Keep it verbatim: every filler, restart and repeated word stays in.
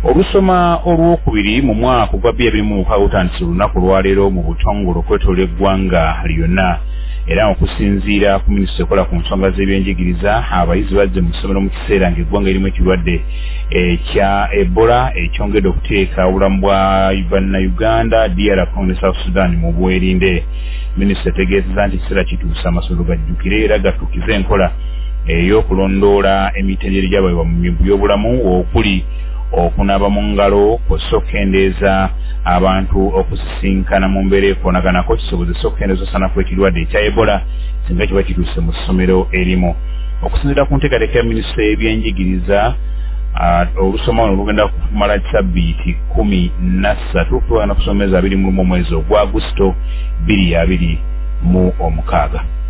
Olusoma olwokubiri mu mwaka gwa bbiri mu mukaaga gutandise olunaku lwaleero mu butongole okwetoola eggwanga lyonna. Era okusinziira ku minisita ekola ku nsonga z'ebyenjigiriza, abayizi bazze mu ssomero mu kiseera ng'eggwanga erimu ekirwadde ekya Ebola ekyongedde okuteeka obulamu bwa Bannayuganda, D R Congo ne South Sudan mu bwerinde. Minisita tegeezezza nti ekiseera kituuse amasomero gajjukire era gatuukize enkola ey'okulondoola emitendera gy'abayiwa mu byobulamu okuli okunaaba mu ngalo kw'ossa okukendeeza abantu okusisinkana mu mbeera ekoonaganako kisobozesa okukendeeza osanafu ekirwadde ekya Ebola singa kiba kituuse mu ssomero erimu. Okusinziira ku nteekateeka ya minisita y'ebyenjigiriza, olusoma luno lugenda kumala sabbiiti kumi na ssatu tugenda kusomeza abiri mu lumu omwezi ogwa Agusto bbiri abiri mu omukaaga.